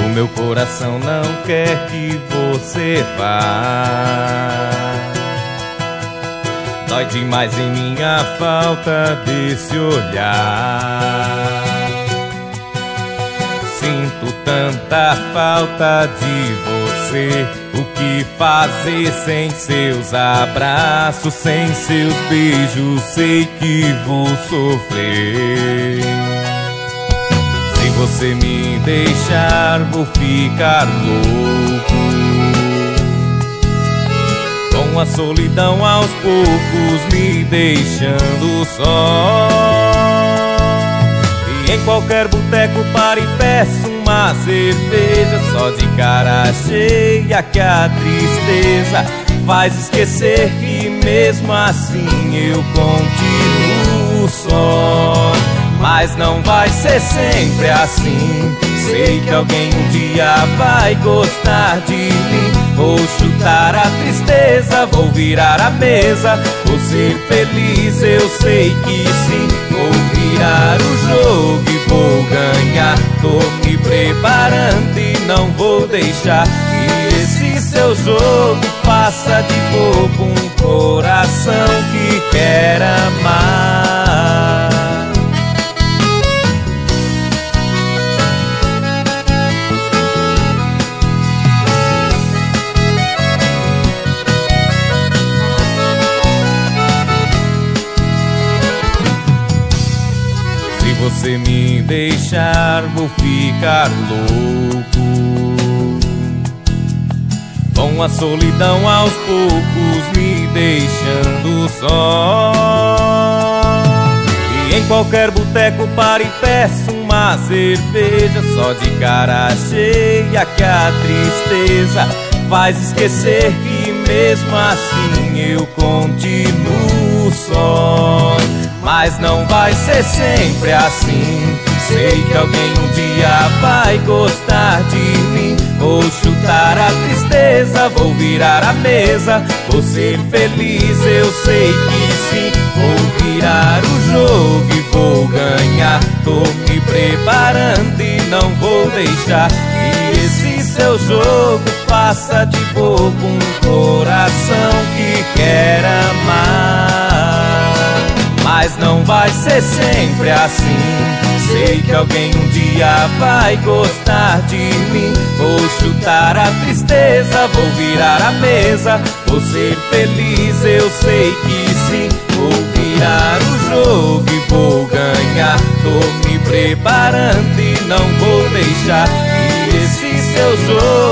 meu coração não quer que você vá. Dói demais em minha falta desse olhar. Sinto tanta falta de você. O que fazer sem seus abraços, sem seus beijos? Sei que vou sofrer. Se você me deixar, vou ficar louco. Com a solidão aos poucos me deixando só. E em qualquer boteco paro e peço uma cerveja, só de cara cheia que a tristeza faz esquecer que mesmo assim eu continuo só. Mas não vai ser sempre assim. Sei que alguém um dia vai gostar de mim. Vou chutar a tristeza, vou virar a mesa. Vou ser feliz, eu sei que sim. Vou virar o jogo e vou ganhar. Tô me preparando e não vou deixar que esse seu jogo faça de bobo um coração que quer amar. Se você me deixar, vou ficar louco. Com a solidão aos poucos me deixando só. E em qualquer boteco paro e peço uma cerveja, só de cara cheia que a tristeza faz esquecer que mesmo assim eu continuo só. Mas não vai ser sempre assim. Sei que alguém um dia vai gostar de mim. Vou chutar a tristeza, vou virar a mesa. Vou ser feliz, eu sei que sim. Vou virar o jogo e vou ganhar. Tô me preparando e não vou deixar que esse seu jogo faça de bobo um coração que quer amar. Mas não vai ser sempre assim. Sei que alguém um dia vai gostar de mim. Vou chutar a tristeza, vou virar a mesa. Vou ser feliz, eu sei que sim. Vou virar o jogo e vou ganhar. Tô me preparando e não vou deixar que esse seu jogo